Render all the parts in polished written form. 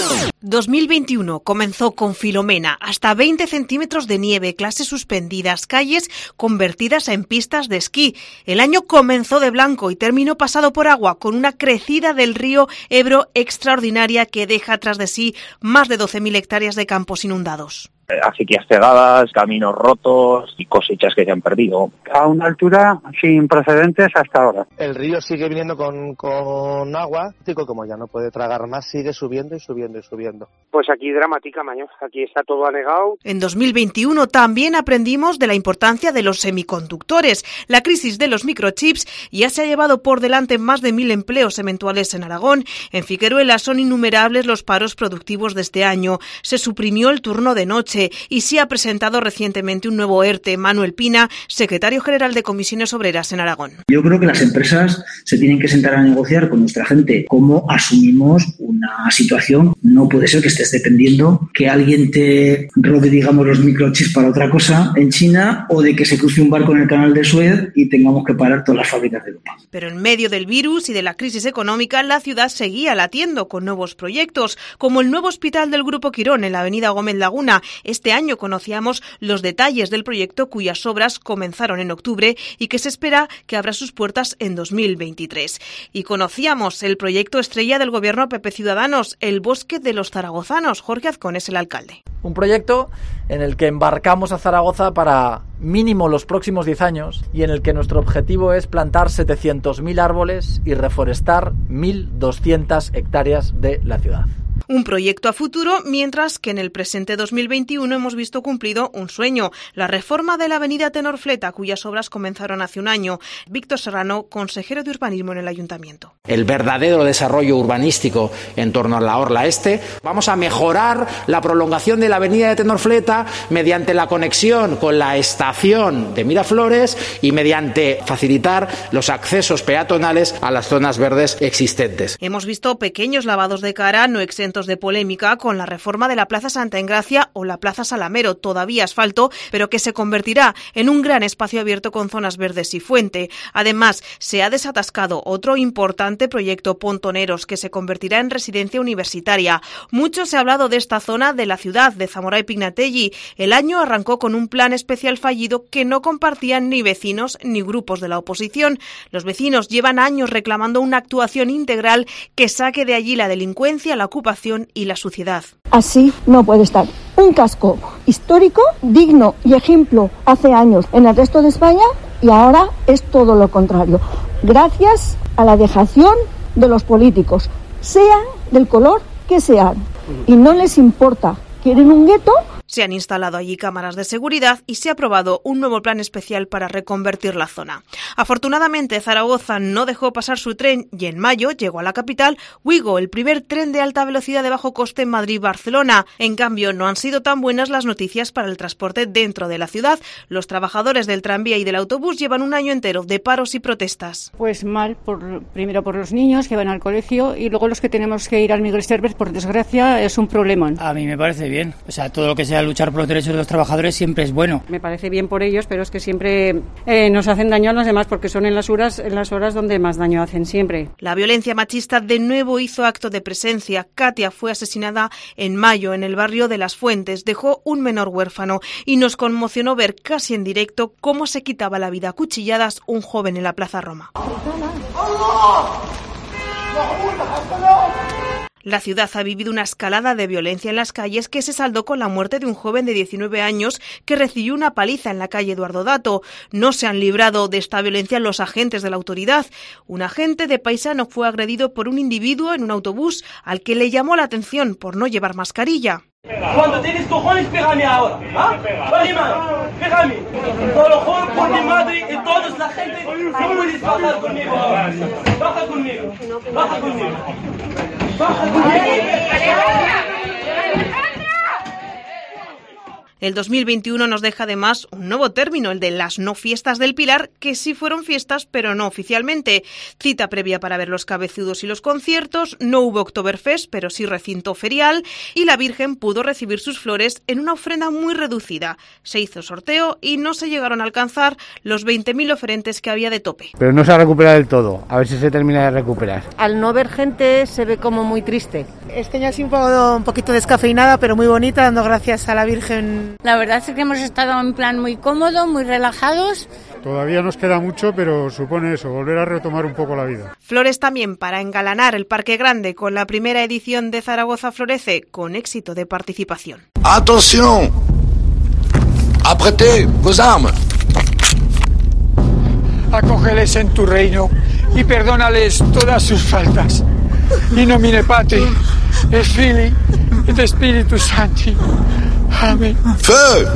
2021 comenzó con Filomena, hasta 20 centímetros de nieve, clases suspendidas, calles convertidas en pistas de esquí. El año comenzó de blanco y terminó pasado por agua, con una crecida del río Ebro extraordinaria que deja tras de sí más de 12.000 hectáreas de campos inundados. Acequias cegadas, caminos rotos y cosechas que se han perdido. A una altura sin precedentes hasta ahora. El río sigue viniendo con agua, y como ya no puede tragar más, sigue subiendo y subiendo y subiendo. Pues aquí dramática, maño. Aquí está todo anegado. En 2021 también aprendimos de la importancia de los semiconductores. La crisis de los microchips ya se ha llevado por delante más de 1.000 empleos eventuales en Aragón. En Figueruela son innumerables los paros productivos de este año. Se suprimió el turno de noche y se ha presentado recientemente un nuevo ERTE. Manuel Pina, secretario general de Comisiones Obreras en Aragón. Yo creo que las empresas se tienen que sentar a negociar con nuestra gente cómo asumimos una situación. No puede ser que estés dependiendo que alguien te robe, digamos, los microchips para otra cosa en China, o de que se cruce un barco en el canal de Suez y tengamos que parar todas las fábricas de Europa. Pero en medio del virus y de la crisis económica, la ciudad seguía latiendo con nuevos proyectos, como el nuevo hospital del Grupo Quirón en la avenida Gómez Laguna. Este año conocíamos los detalles del proyecto, cuyas obras comenzaron en octubre y que se espera que abra sus puertas en 2023. Y conocíamos el proyecto estrella del gobierno PP Ciudadanos, el Bosque de los Zaragozanos. Jorge Azcón es el alcalde. Un proyecto en el que embarcamos a Zaragoza para mínimo los próximos 10 años y en el que nuestro objetivo es plantar 700.000 árboles y reforestar 1.200 hectáreas de la ciudad. Un proyecto a futuro, mientras que en el presente 2021 hemos visto cumplido un sueño, la reforma de la avenida Tenorfleta, cuyas obras comenzaron hace un año. Víctor Serrano, consejero de urbanismo en el ayuntamiento. El verdadero desarrollo urbanístico en torno a la Orla Este. Vamos a mejorar la prolongación de la avenida de Tenorfleta mediante la conexión con la estación de Miraflores y mediante facilitar los accesos peatonales a las zonas verdes existentes. Hemos visto pequeños lavados de cara no exentos de polémica con la reforma de la Plaza Santa Engracia o la Plaza Salamero, todavía asfalto, pero que se convertirá en un gran espacio abierto con zonas verdes y fuente. Además, se ha desatascado otro importante proyecto, Pontoneros, que se convertirá en residencia universitaria. Mucho se ha hablado de esta zona de la ciudad, de Zamora y Pignatelli. El año arrancó con un plan especial fallido que no compartían ni vecinos ni grupos de la oposición. Los vecinos llevan años reclamando una actuación integral que saque de allí la delincuencia, la ocupación y la suciedad. Así no puede estar. Un casco histórico, digno y ejemplo hace años en el resto de España, y ahora es todo lo contrario. Gracias a la dejación de los políticos, sean del color que sean, y no les importa. ¿Quieren un gueto? Se han instalado allí cámaras de seguridad y se ha aprobado un nuevo plan especial para reconvertir la zona. Afortunadamente, Zaragoza no dejó pasar su tren y en mayo llegó a la capital Ouigo, el primer tren de alta velocidad de bajo coste Madrid-Barcelona. En cambio, no han sido tan buenas las noticias para el transporte dentro de la ciudad. Los trabajadores del tranvía y del autobús llevan un año entero de paros y protestas. Pues mal, primero por los niños que van al colegio y luego los que tenemos que ir al Miguel Servet, por desgracia, es un problemón. A mí me parece bien, o sea, todo lo que sea luchar por los derechos de los trabajadores siempre es bueno. Me parece bien por ellos, pero es que siempre nos hacen daño a los demás porque son en las horas donde más daño hacen siempre. La violencia machista de nuevo hizo acto de presencia. Katia fue asesinada en mayo en el barrio de Las Fuentes, dejó un menor huérfano y nos conmocionó ver casi en directo cómo se quitaba la vida a cuchilladas un joven en la Plaza Roma. La ciudad ha vivido una escalada de violencia en las calles que se saldó con la muerte de un joven de 19 años que recibió una paliza en la calle Eduardo Dato. No se han librado de esta violencia los agentes de la autoridad. Un agente de Paisano fue agredido por un individuo en un autobús al que le llamó la atención por no llevar mascarilla. Cuando tienes cojones, pégame ahora. ¿Ah? Pégame. Por lo mejor, por mi madre y toda la gente, no puedes bajar conmigo ahora. Baja conmigo. Baja conmigo. Baja conmigo. El 2021 nos deja además un nuevo término, el de las no fiestas del Pilar, que sí fueron fiestas, pero no oficialmente. Cita previa para ver los cabezudos y los conciertos, no hubo Oktoberfest, pero sí recinto ferial, y la Virgen pudo recibir sus flores en una ofrenda muy reducida. Se hizo sorteo y no se llegaron a alcanzar los 20.000 oferentes que había de tope. Pero no se ha recuperado del todo, a ver si se termina de recuperar. Al no ver gente se ve como muy triste. Este año ha sido un poquito descafeinada, pero muy bonita, dando gracias a la Virgen. La verdad es que hemos estado en plan muy cómodo, muy relajados. Todavía nos queda mucho, pero supone eso, volver a retomar un poco la vida. Flores también para engalanar el Parque Grande con la primera edición de Zaragoza Florece, con éxito de participación. ¡Atención! ¡Apretez vos armas! Acógeles en tu reino y perdónales todas sus faltas. In nomine Patri, et Filii, et Spiritus Sancti. Amén. ¡Feu!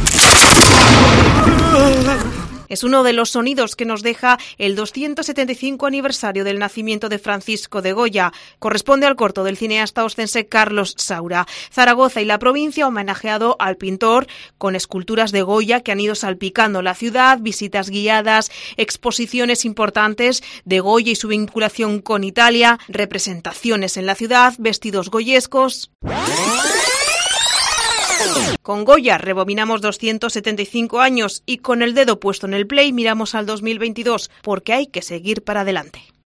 Es uno de los sonidos que nos deja el 275 aniversario del nacimiento de Francisco de Goya. Corresponde al corto del cineasta ostense Carlos Saura. Zaragoza y la provincia homenajeado al pintor con esculturas de Goya que han ido salpicando la ciudad, visitas guiadas, exposiciones importantes de Goya y su vinculación con Italia, representaciones en la ciudad, vestidos goyescos. Con Goya rebobinamos 275 años y con el dedo puesto en el play miramos al 2022 porque hay que seguir para adelante.